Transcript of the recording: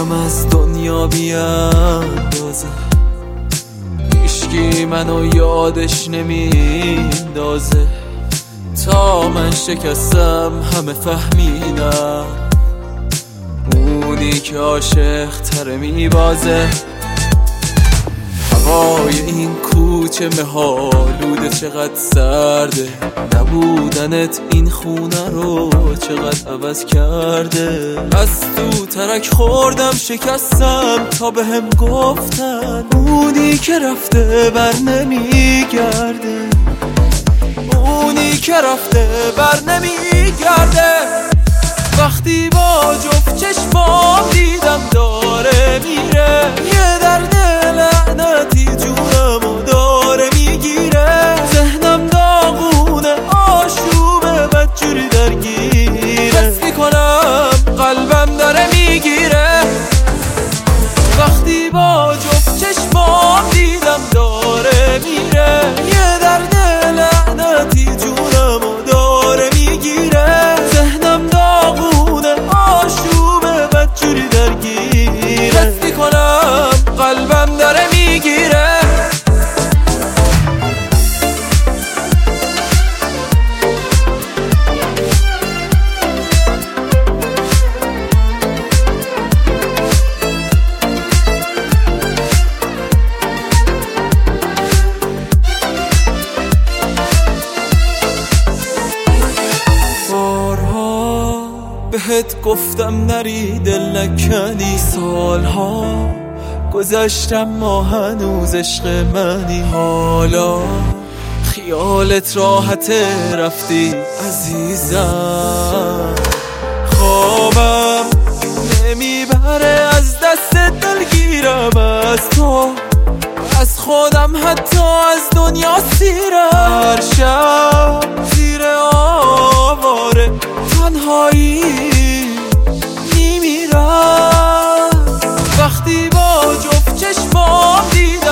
دلم از دنیا بیاندازه، هیچکی منو یادش نمیندازه. تا من شکستم همه فهمیدن اونی که عاشق تره میبازه. هوای این کوچه مهالوده چقدر سرده، نبودنت این خونه رو چقدر عوض کرده. از تو ترک خوردم شکستم تا بهم گفتن اونی که رفته بر نمیگرده، اونی که رفته بر نمیگرده. وقتی با جفت چشمام دیدم داره میره، یه درد لعنتی جونمو داره میگیره. ذهنم داغونه آشوبه بدجوری درگیره، حس میکنم قلبم داره میگیره. وقتی با جفت چشمام دیدم داره میره، یه درد لعنتی جونمو داره میگیره. ذهنم داغونه آشوبه بدجوری درگیره، حس میکنم قلبم داره میگیره. بهت گفتم نری دل نکنی، سالها گذشتم ما هنوز عشق منی. حالا خیالت راحته رفتی عزیزم، خوابم نمیبره از دست دلگیرم. از تو از خودم حتی از دنیا سیرم. هر شب زیر آواره تنهایی میمیرم. وقتی با جفت چشمام دیدم